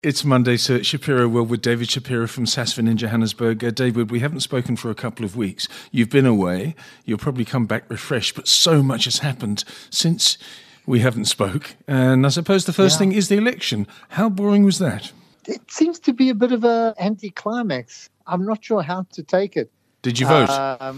It's Monday, so it's Shapiro World with David Shapiro from Sasfin in Johannesburg. David, we haven't spoken for a couple of weeks. You've been away. You'll probably come back refreshed, but so much has happened since we haven't spoke. And I suppose the first thing is the election. How boring was that? It seems to be a bit of an anticlimax. I'm not sure how to take it. Did you vote?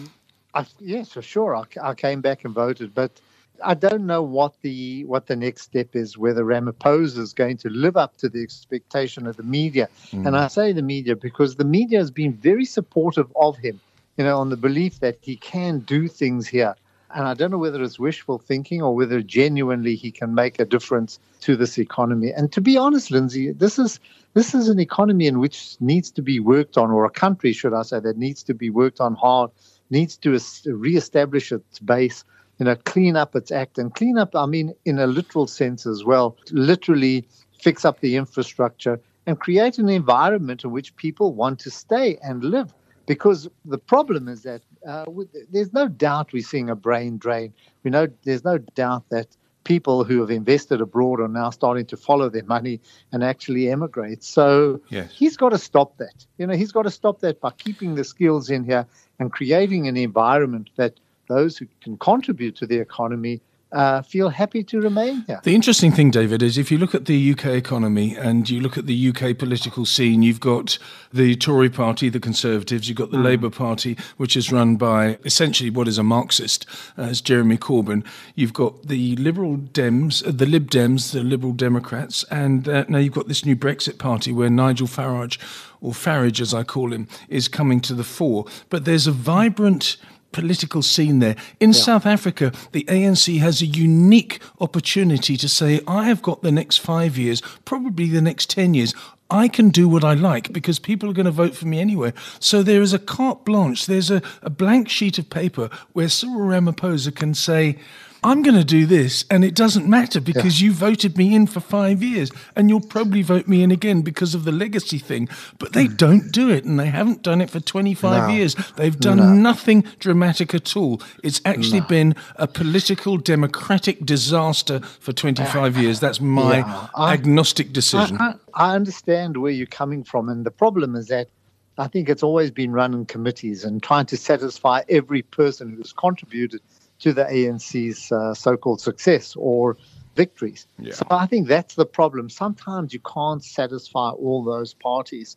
Yes, for sure. I came back and voted, but I don't know what the next step is, whether Ramaphosa is going to live up to the expectation of the media. And I say the media because the media has been very supportive of him, on the belief that he can do things here. And I don't know whether it's wishful thinking or whether genuinely he can make a difference to this economy. And to be honest, Lindsay, this is an economy in which needs to be worked on, or a country, should I say, that needs to be worked on hard, needs to reestablish its base, clean up its act, and clean up, I mean, in a literal sense as well, literally fix up the infrastructure and create an environment in which people want to stay and live. Because the problem is that there's no doubt we're seeing a brain drain. We know there's no doubt that people who have invested abroad are now starting to follow their money and actually emigrate. So He's got to stop that. He's got to stop that by keeping the skills in here and creating an environment that those who can contribute to the economy feel happy to remain here. The interesting thing, David, is if you look at the UK economy and you look at the UK political scene, you've got the Tory party, the Conservatives, you've got the Labour Party, which is run by essentially what is a Marxist, as Jeremy Corbyn. You've got the Liberal Dems, the Lib Dems, the Liberal Democrats, and now you've got this new Brexit party where Nigel Farage, or Farage as I call him, is coming to the fore. But there's a vibrant political scene there. In South Africa, the ANC has a unique opportunity to say, I have got the next 5 years, probably the next 10 years. I can do what I like because people are going to vote for me anyway. So there is a carte blanche. There's a blank sheet of paper where Cyril Ramaphosa can say, I'm going to do this, and it doesn't matter because you voted me in for 5 years, and you'll probably vote me in again because of the legacy thing. But they don't do it, and they haven't done it for 25 years. They've done nothing dramatic at all. It's actually been a political, democratic disaster for 25 years. That's my agnostic decision. I understand where you're coming from, and the problem is that I think it's always been run in committees and trying to satisfy every person who's contributed to the ANC's so-called success or victories. So I think that's the problem. Sometimes you can't satisfy all those parties.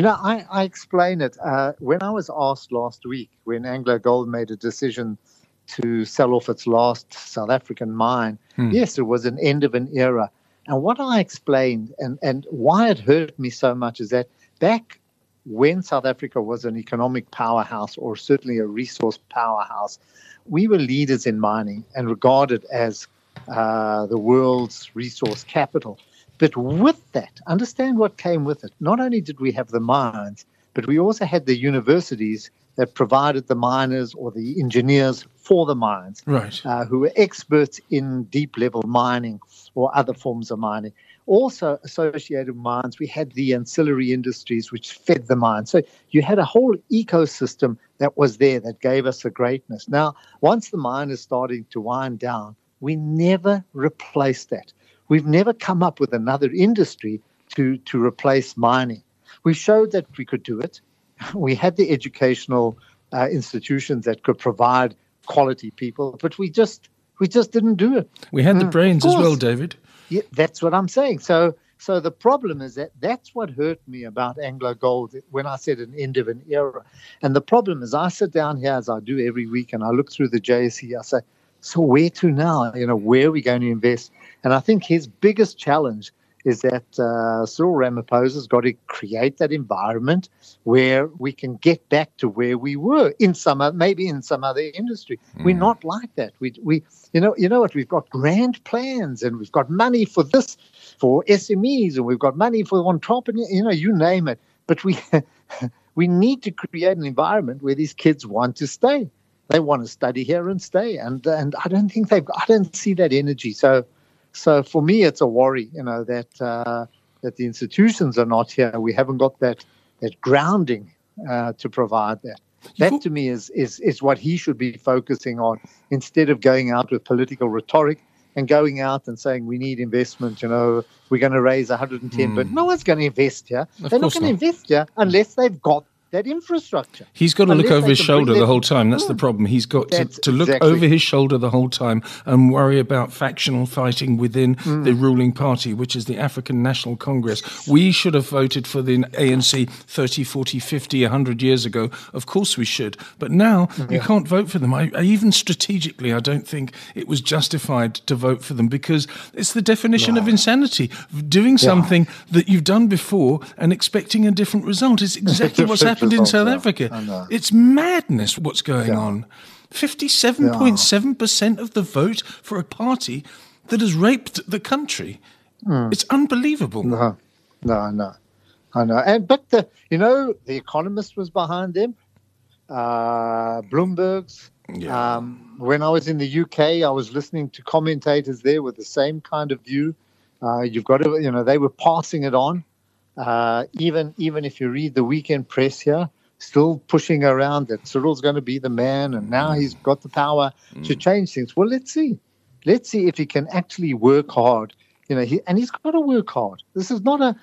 I explain it. When I was asked last week, when AngloGold made a decision to sell off its last South African mine, yes, it was an end of an era. And what I explained and why it hurt me so much is that back when South Africa was an economic powerhouse, or certainly a resource powerhouse, we were leaders in mining and regarded as the world's resource capital. But with that, understand what came with it. Not only did we have the mines, but we also had the universities that provided the miners or the engineers for the mines, who were experts in deep-level mining or other forms of mining. Also associated with mines, we had the ancillary industries which fed the mines. So you had a whole ecosystem that was there that gave us the greatness. Now, once the mine is starting to wind down, we never replaced that. We've never come up with another industry to replace mining. We showed that we could do it. We had the educational institutions that could provide quality people, but we just didn't do it. We had the brains as well, David. Yeah, that's what I'm saying. So the problem is that's what hurt me about AngloGold when I said an end of an era. And the problem is I sit down here, as I do every week, and I look through the JSE. I say, so where to now? Where are we going to invest? And I think his biggest challenge is that Cyril Ramaphosa's got to create that environment where we can get back to where we were maybe in some other industry. We're not like that. We you know what? We've got grand plans and we've got money for this, for SMEs, and we've got money for entrepreneurs. You name it. But we need to create an environment where these kids want to stay. They want to study here and stay, and I don't see that energy. So for me, it's a worry, that the institutions are not here. We haven't got that grounding to provide that. That to me is what he should be focusing on instead of going out with political rhetoric and going out and saying we need investment, we're going to raise 110, but no one's going to invest here. They're not going to invest here unless they've got that infrastructure. He's got to look over his shoulder the whole time. That's the problem. He's got to look over his shoulder the whole time and worry about factional fighting within the ruling party, which is the African National Congress. We should have voted for the ANC 30, 40, 50, 100 years ago. Of course we should. But now you can't vote for them. I even strategically, I don't think it was justified to vote for them because it's the definition of insanity. Doing something that you've done before and expecting a different result is exactly what's happened in South Africa. It's madness what's going on. 57.7% of the vote for a party that has raped the country. It's unbelievable. No, I know. But the Economist was behind them. Bloomberg's. When I was in the UK, I was listening to commentators there with the same kind of view. You've got to, they were passing it on. Even if you read the weekend press here, still pushing around that Cyril's going to be the man and now he's got the power to change things. Well, let's see. Let's see if he can actually work hard. He's got to work hard. This is a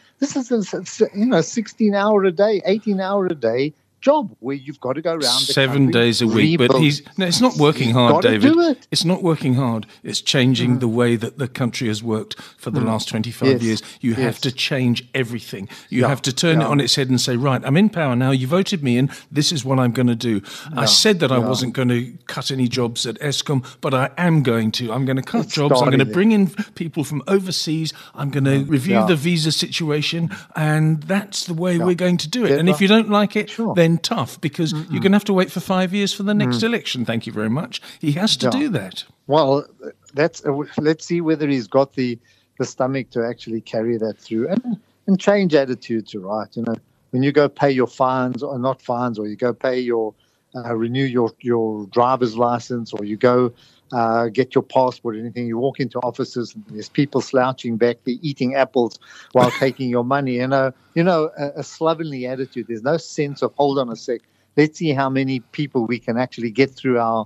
16-hour a day, 18-hour a day job where you've got to go around 7 days a week. But it's not working hard, David. It's not working hard. It's changing the way that the country has worked for the last 25 years. You have to change everything. You have to turn it on its head and say, right, I'm in power now. You voted me in. This is what I'm going to do. I said that I wasn't going to cut any jobs at Eskom, but I am going to. I'm going to cut jobs. I'm going to bring in people from overseas. I'm going to review the visa situation. And that's the way we're going to do it. And if you don't like it, then tough, because you're going to have to wait for 5 years for the next election. Thank you very much. He has to do that. Well, let's see whether he's got the stomach to actually carry that through and change attitudes, right? When you go pay your fines or not fines, or you go pay your renew your driver's license, or you go get your passport or anything, you walk into offices and there's people slouching back, they're eating apples while taking your money. A slovenly attitude. There's no sense of, hold on a sec, let's see how many people we can actually get through our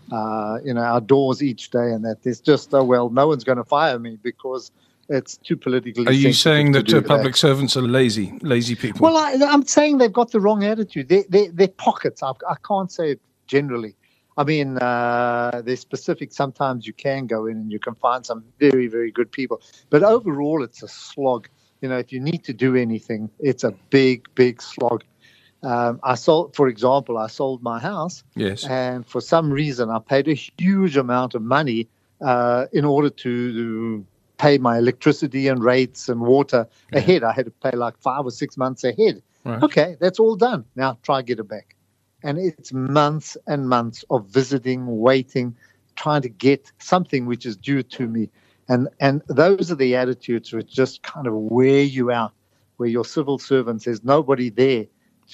doors each day, and that there's just, no one's going to fire me because it's too politically. Are you saying that public servants are lazy people? Well, I'm saying they've got the wrong attitude. They're pockets. I can't say it generally. I mean, there's specific. Sometimes you can go in and you can find some very, very good people. But overall, it's a slog. If you need to do anything, it's a big, big slog. For example, I sold my house. Yes. And for some reason, I paid a huge amount of money in order to pay my electricity and rates and water ahead. I had to pay like 5 or 6 months ahead. Right. Okay, that's all done. Now try get it back. And it's months and months of visiting, waiting, trying to get something which is due to me. And those are the attitudes which just kind of wear you out, where your civil servants, there's nobody there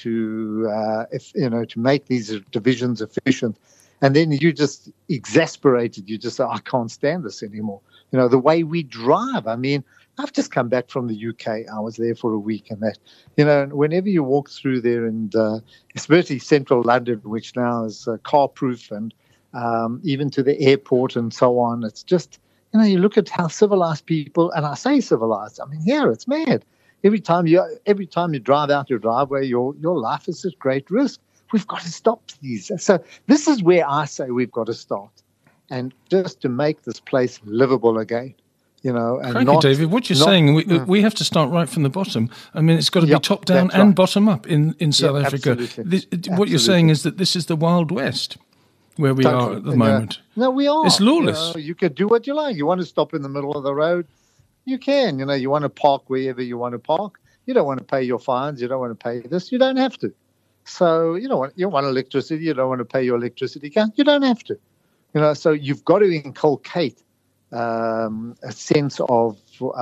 to make these divisions efficient. And then you just exasperated. You just say, I can't stand this anymore. The way we drive. I mean, I've just come back from the UK. I was there for a week, and that, whenever you walk through there, and especially central London, which now is car-proof, and even to the airport and so on, it's just, you look at how civilized people, and I say civilized, I mean, here it's mad. Every time you drive out your driveway, your life is at great risk. We've got to stop these. So this is where I say we've got to start, and just to make this place livable again. And David, what you're saying, we have to start right from the bottom. I mean, it's got to be top down and bottom up in South Africa. What you're saying is that this is the Wild West where we are at the moment. No, we are. It's lawless. You can do what you like. You want to stop in the middle of the road, you can. You want to park wherever you want to park. You don't want to pay your fines. You don't want to pay this. You don't have to. So you want electricity. You don't want to pay your electricity account. You don't have to. So you've got to inculcate a sense of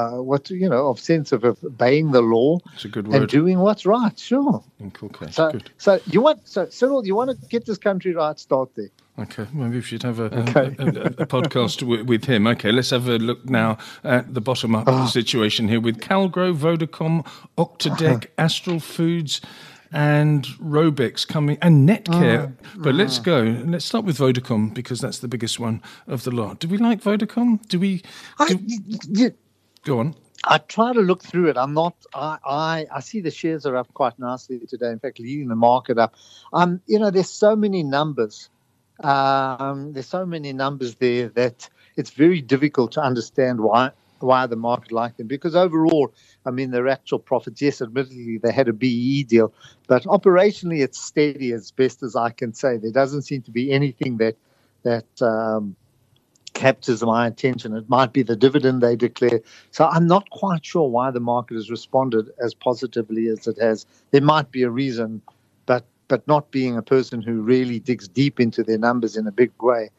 sense of obeying the law. That's a good word. And doing what's right. Sure. Inculcate. Good. So Cyril, you want to get this country right? Start there. Okay, maybe we should have a podcast with him. Okay, let's have a look now at the bottom-up situation here with Calgro, Vodacom, Octodec, Astral Foods, and Robex coming, and Netcare. But let's start with Vodacom, because that's the biggest one of the lot. Do we like Vodacom? Go on. I try to look through it. I'm not. I see the shares are up quite nicely today. In fact, leading the market up. There's so many numbers. There's so many numbers there that it's very difficult to understand why the market liked them. Because overall, their actual profits, yes, admittedly they had a BEE deal, but operationally it's steady as best as I can say. There doesn't seem to be anything that captures my attention. It might be the dividend they declare. So I'm not quite sure why the market has responded as positively as it has. There might be a reason, but not being a person who really digs deep into their numbers in a big way,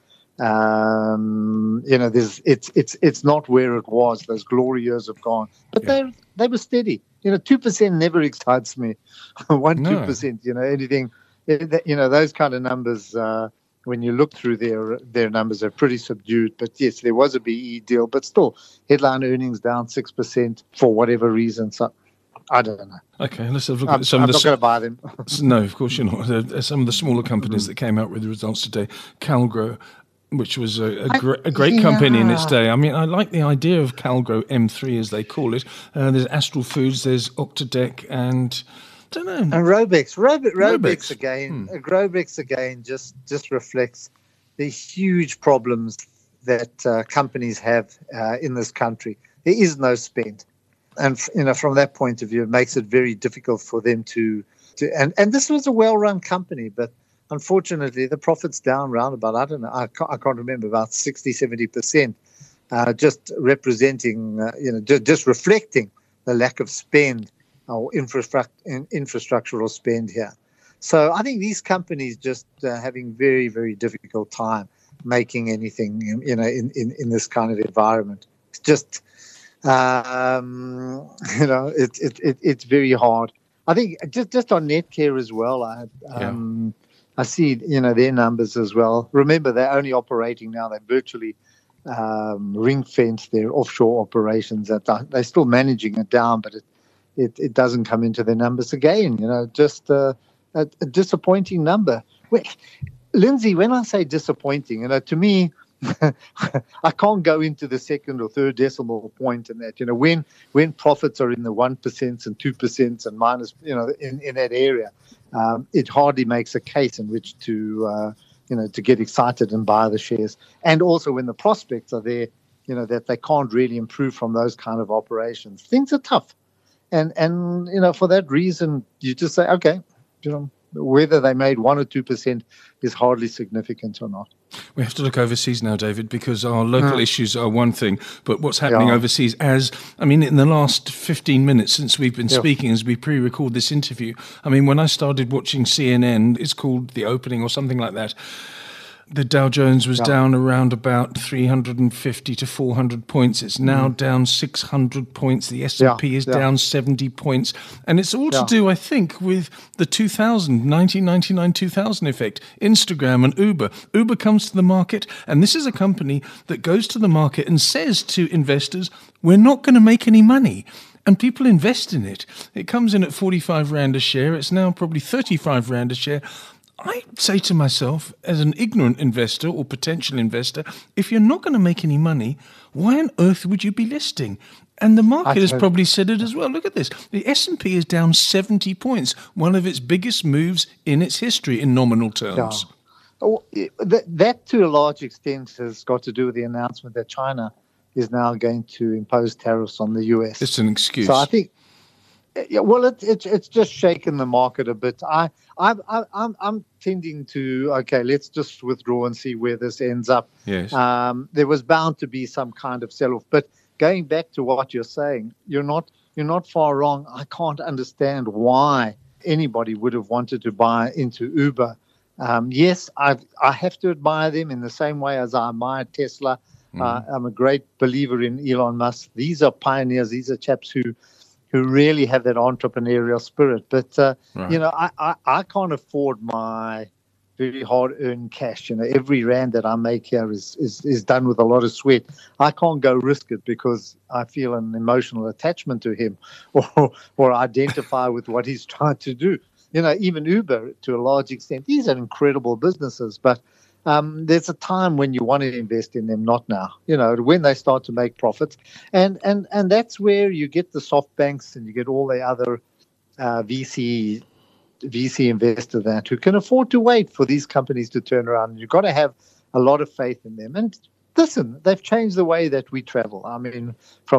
it's not where it was. Those glory years have gone, but they were steady. 2% never excites me. 2%. Anything. Those kind of numbers. When you look through their numbers, are pretty subdued. But yes, there was a BE deal, but still, headline earnings down 6% for whatever reason. So I don't know. Okay, let's have a look at some of the... I'm not going to buy them. No, of course you're not. Some of the smaller companies that came out with the results today. Calgro, which was a great company in its day. I like the idea of Calgro M3, as they call it. There's Astral Foods, there's Octodec, and... don't know. And Robex again. Robex again just reflects the huge problems that companies have in this country. There is no spend, and from that point of view, it makes it very difficult for them to. And this was a well-run company, but unfortunately, the profits down round about I can't remember, about 60-70%, just representing just reflecting the lack of spend or infrastructural spend here. So I think these companies just having very, very difficult time making anything, in this kind of environment. It's just, it's very hard. I think just on Netcare as well, I see, their numbers as well. Remember, they're only operating now. They're virtually ring-fence their offshore operations. They're still managing it down, but it doesn't come into their numbers again. Just a disappointing number. Lindsay, when I say disappointing, to me, I can't go into the second or third decimal point in that. When profits are in the 1% and 2% and minus, in that area, it hardly makes a case in which to get excited and buy the shares. And also when the prospects are there, that they can't really improve from those kind of operations. Things are tough. And for that reason, you just say, okay, whether they made 1 or 2% is hardly significant or not. We have to look overseas now, David, because our local issues are one thing, but what's happening overseas in the last 15 minutes since we've been speaking, as we pre-record this interview, when I started watching CNN, it's called The Opening or something like that, the Dow Jones was down around about 350 to 400 points. It's now down 600 points. The S&P is down 70 points. And it's all to do, I think, with the 1999-2000 effect. Instagram and Uber. Uber comes to the market, and this is a company that goes to the market and says to investors, we're not going to make any money. And people invest in it. It comes in at 45 Rand a share. It's now probably 35 Rand a share. I say to myself, as an ignorant investor or potential investor, if you're not going to make any money, why on earth would you be listing? And the market has probably said it as well. Look at this. The S&P is down 70 points, one of its biggest moves in its history in nominal terms. Yeah. That, to a large extent, has got to do with the announcement that China is now going to impose tariffs on the US. It's an excuse. So I think... Yeah, well, it's just shaken the market a bit. I'm tending to let's just withdraw and see where this ends up. Yes. There was bound to be some kind of sell-off, but going back to what you're saying, you're not far wrong. I can't understand why anybody would have wanted to buy into Uber. Yes, I have to admire them in the same way as I admire Tesla. I'm a great believer in Elon Musk. These are pioneers. These are chaps who really have that entrepreneurial spirit. But, I can't afford my very hard-earned cash. Every rand that I make here is done with a lot of sweat. I can't go risk it because I feel an emotional attachment to him or identify with what he's trying to do. even Uber to a large extent. These are incredible businesses, but there's a time when you want to invest in them, not now. When they start to make profits, and that's where you get the soft banks and you get all the other VC investors that who can afford to wait for these companies to turn around. You've got to have a lot of faith in them. And listen, they've changed the way that we travel. I mean,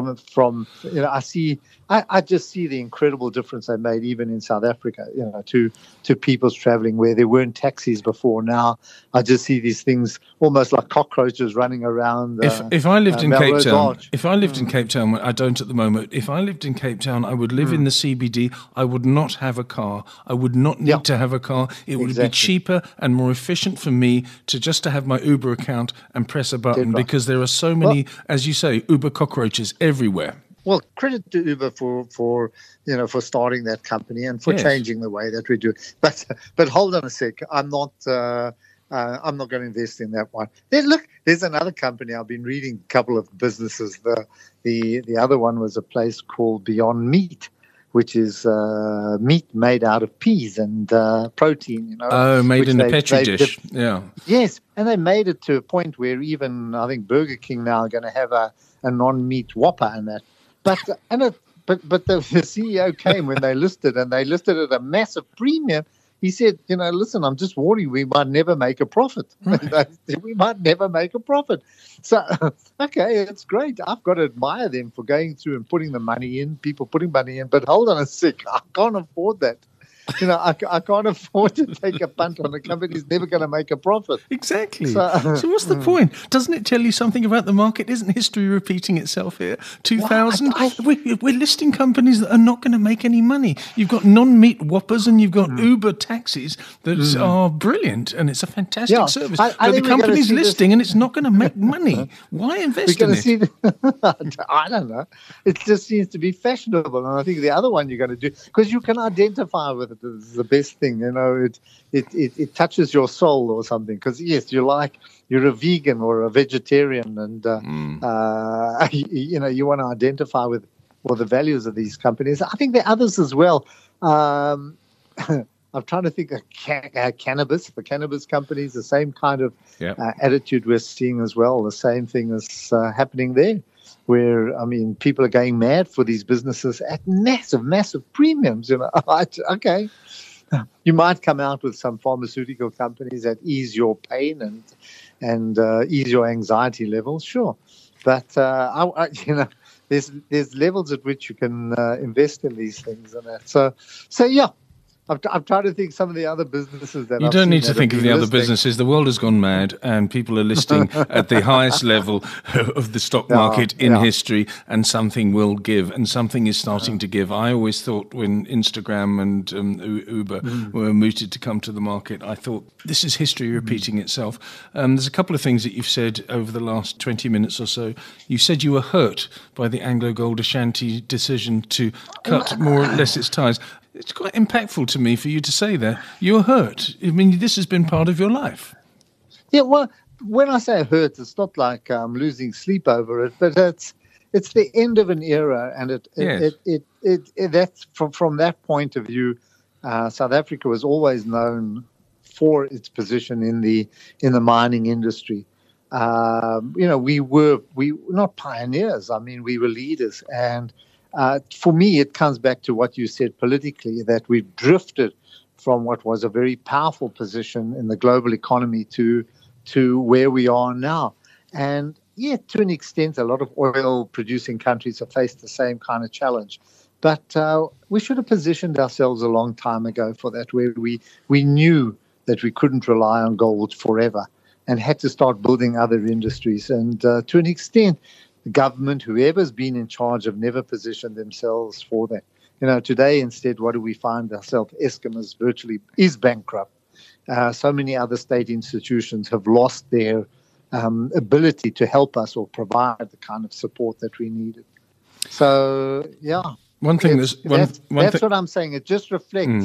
I just see the incredible difference they made even in South Africa, to people's traveling where there weren't taxis before. Now I just see these things almost like cockroaches running around. If I lived in Cape Town, in Cape Town, I don't at the moment. If I lived in Cape Town, I would live in the CBD. I would not have a car. I would not need to have a car. It would be cheaper and more efficient for me to have my Uber account and press a button, because there are so many, as you say, Uber cockroaches everywhere. Well, credit to Uber for starting that company and for changing the way that we do. But hold on a sec. I'm not going to invest in that one. There's another company. I've been reading a couple of businesses. The other one was a place called Beyond Meat, which is meat made out of peas and protein. Made in a Petri dish. Yeah. Yes, and they made it to a point where even I think Burger King now are going to have a non-meat Whopper and that. But the CEO came when they listed, and they listed at a massive premium. He said, listen, I'm just warning, we might never make a profit. Right. We might never make a profit. So, okay, it's great. I've got to admire them for going through and putting the money in, people putting money in. But hold on a sec, I can't afford that. I can't afford to take a punt on a company that's never going to make a profit. Exactly. So what's the point? Doesn't it tell you something about the market? Isn't history repeating itself here? 2000, we're listing companies that are not going to make any money. You've got non-meat Whoppers and you've got Uber taxis that are brilliant, and it's a fantastic service. But the company's listing and it's not going to make money. Why invest in it? I don't know. It just seems to be fashionable. And I think the other one you're going to do, because you can identify with it, is the best thing. It touches your soul or something. Because yes, you're a vegan or a vegetarian, and you want to identify with the values of these companies. I think there are others as well. I'm trying to think of cannabis. The cannabis companies, the same kind of attitude we're seeing as well. The same thing is happening there, where, people are going mad for these businesses at massive, massive premiums. Okay, you might come out with some pharmaceutical companies that ease your pain and ease your anxiety levels, sure. But, there's levels at which you can invest in these things and that. So yeah. I'm trying to think some of the other businesses that you don't need to think of the other businesses. The world has gone mad, and people are listing at the highest level of the stock market in history, and something will give, and something is starting to give. I always thought when Instagram and Uber were mooted to come to the market, I thought this is history repeating itself. There's a couple of things that you've said over the last 20 minutes or so. You said you were hurt by the Anglo Gold Ashanti decision to cut more or less its ties. It's quite impactful to me for you to say that. You're hurt. This has been part of your life. Yeah, well, when I say hurt, it's not like I'm losing sleep over it, but it's the end of an era, and that's from that point of view. South Africa was always known for its position in the mining industry. We were not pioneers. We were leaders, and for me, it comes back to what you said politically, that we've drifted from what was a very powerful position in the global economy to where we are now. And yeah, to an extent, a lot of oil-producing countries have faced the same kind of challenge. But we should have positioned ourselves a long time ago for that, where we knew that we couldn't rely on gold forever and had to start building other industries. And to an extent, the government, whoever's been in charge, have never positioned themselves for that. Today, instead, what do we find ourselves? Eskom is bankrupt. So many other state institutions have lost their ability to help us or provide the kind of support that we needed. So, yeah. That's what I'm saying. It just reflects,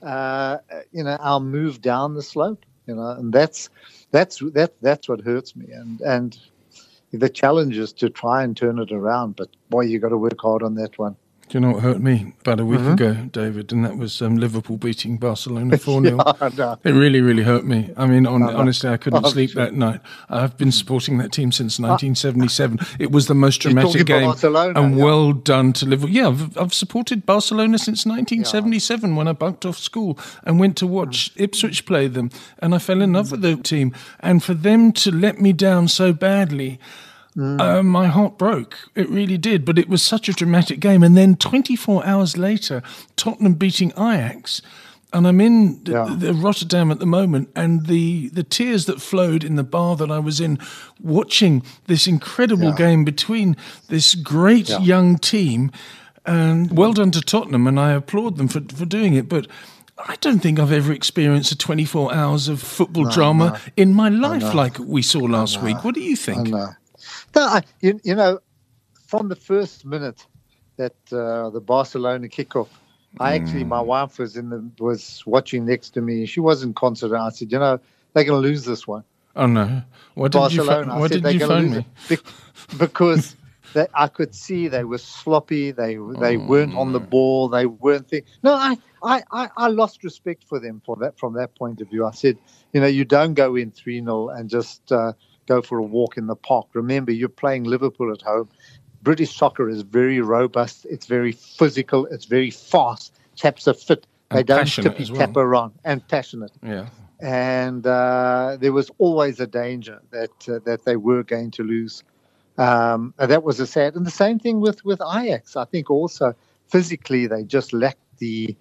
our move down the slope. And that's what hurts me. And the challenge is to try and turn it around, but boy, you got to work hard on that one. Do you know what hurt me about a week ago, David? And that was Liverpool beating Barcelona 4-0. I know. It really, really hurt me. I mean, honestly, I couldn't sleep that night. I've been supporting that team since 1977. It was the most dramatic game. Barcelona, and well done to Liverpool. Yeah, I've supported Barcelona since 1977 when I bunked off school and went to watch Ipswich play them. And I fell in love with the team. And for them to let me down so badly... my heart broke. It really did. But it was such a dramatic game. And then 24 hours later, Tottenham beating Ajax. And I'm in the Rotterdam at the moment. And the tears that flowed in the bar that I was in, watching this incredible game between this great young team. And well done to Tottenham. And I applaud them for doing it. But I don't think I've ever experienced a 24 hours of football drama in my life like we saw last week. What do you think? No, you know, from the first minute that the Barcelona kickoff, my wife was watching next to me. She wasn't concentrating. I said, you know, they're going to lose this one. Oh no! Why did you phone me? Because I could see they were sloppy. They weren't on the ball. They weren't. No, I lost respect for them from that point of view. I said, you know, you don't go in 3-0 and just. Go for a walk in the park. Remember, you're playing Liverpool at home. British soccer is very robust. It's very physical. It's very fast. Chaps are fit. They don't tippy-tap around. And passionate. Yeah. And there was always a danger that they were going to lose. And that was a sad. And the same thing with Ajax. I think also physically they just lacked the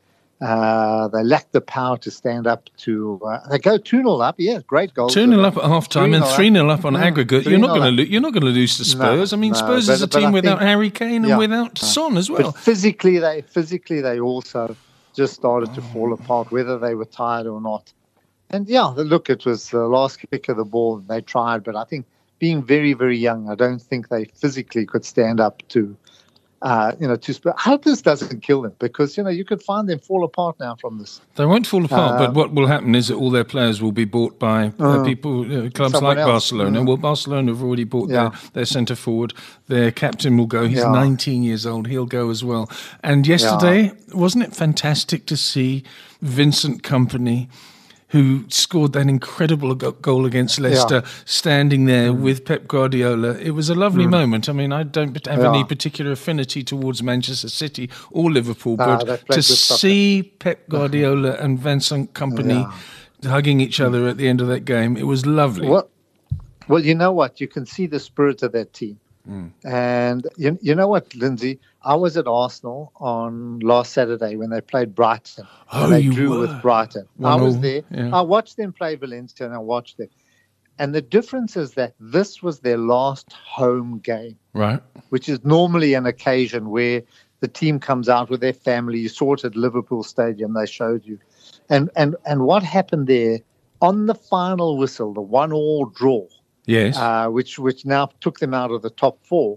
power to stand up to. They go 2-0 up. Yeah, great goals. 2-0 up at half time and 3-0 up on aggregate. You're not going to lose to Spurs. Spurs is a team without Harry Kane and without Son as well. But physically they also just started to fall apart, whether they were tired or not. And look, it was the last kick of the ball. They tried, but I think being very, very young, I don't think they physically could stand up to. To Spurs. I hope this doesn't kill them because, you could find them fall apart now from this. They won't fall apart, but what will happen is that all their players will be bought by clubs like Barcelona. Well, Barcelona have already bought their centre forward. Their captain will go. He's 19 years old. He'll go as well. And yesterday, wasn't it fantastic to see Vincent Kompany, who scored that incredible goal against Leicester, standing there with Pep Guardiola. It was a lovely moment. I mean, I don't have any particular affinity towards Manchester City or Liverpool, but to see Pep Guardiola and Vincent Kompany hugging each other at the end of that game, it was lovely. Well, you know what? You can see the spirit of that team. And you know what, Lindsay? I was at Arsenal on last Saturday when they played Brighton. They drew with Brighton. I was there. Yeah. I watched them play Valencia and I watched them. And the difference is that this was their last home game. Right. Which is normally an occasion where the team comes out with their family. You saw it at Liverpool Stadium, they showed you. And what happened there, on the final whistle, the 1-1 draw, which now took them out of the top 4,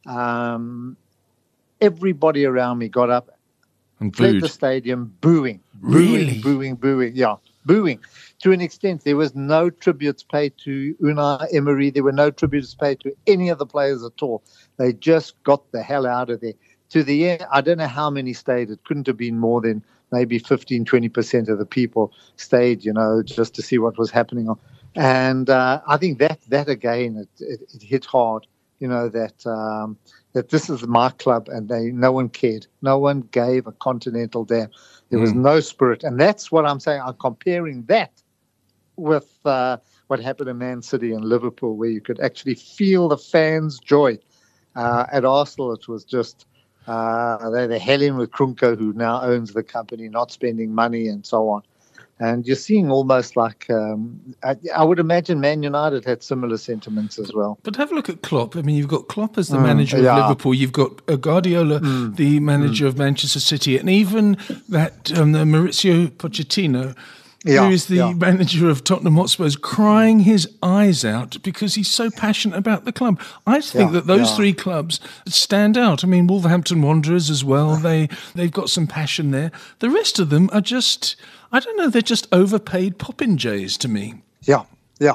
everybody around me got up and fled the stadium booing. Booing. Yeah, booing. To an extent, there was no tributes paid to Unai Emery. There were no tributes paid to any of the players at all. They just got the hell out of there. To the end, I don't know how many stayed. It couldn't have been more than maybe 15, 20% of the people stayed, just to see what was happening. And I think that again, it hit hard, that this is my club and no one cared. No one gave a continental damn. There was no spirit. And that's what I'm saying. I'm comparing that with what happened in Man City and Liverpool, where you could actually feel the fans' joy. At Arsenal, it was just they're helling with Krunke, who now owns the company, not spending money and so on. And you're seeing almost like, I would imagine Man United had similar sentiments as well. But have a look at Klopp. I mean, you've got Klopp as the manager of Liverpool. You've got Guardiola, the manager of Manchester City. And even that Mauricio Pochettino, who is the manager of Tottenham Hotspurs, crying his eyes out because he's so passionate about the club. I think that those three clubs stand out. I mean, Wolverhampton Wanderers as well. They've got some passion there. The rest of them are just, I don't know, they're just overpaid popinjays to me. Yeah.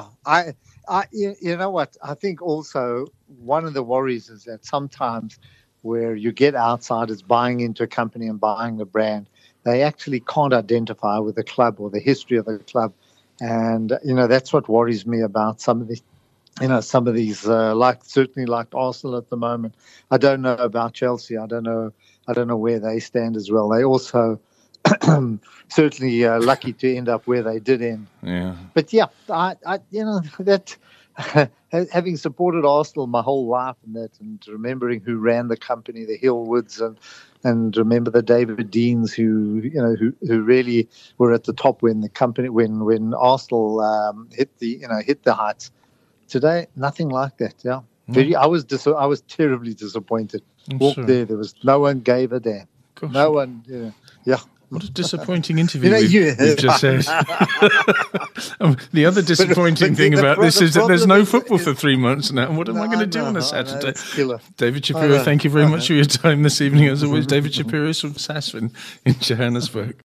You know what? I think also one of the worries is that sometimes where you get outsiders buying into a company and buying the brand. They actually can't identify with the club or the history of the club. And, that's what worries me about some of these, certainly like Arsenal at the moment. I don't know about Chelsea. I don't know where they stand as well. They also certainly lucky to end up where they did end. Yeah. But yeah, that having supported Arsenal my whole life and remembering who ran the company, the Hillwoods, and remember the David Deans who really were at the top when the company when Arsenal hit the heights. Today, nothing like that. Yeah, I was terribly disappointed. Walked there was no one gave a damn. Gosh. No one. Yeah. What a disappointing interview we've just said. The other disappointing thing about this is that there's no football for 3 months now. What am I going to do on a Saturday? David Shapiro, thank you very much for your time this evening. As always, David Shapiro is from SASFIN in Johannesburg.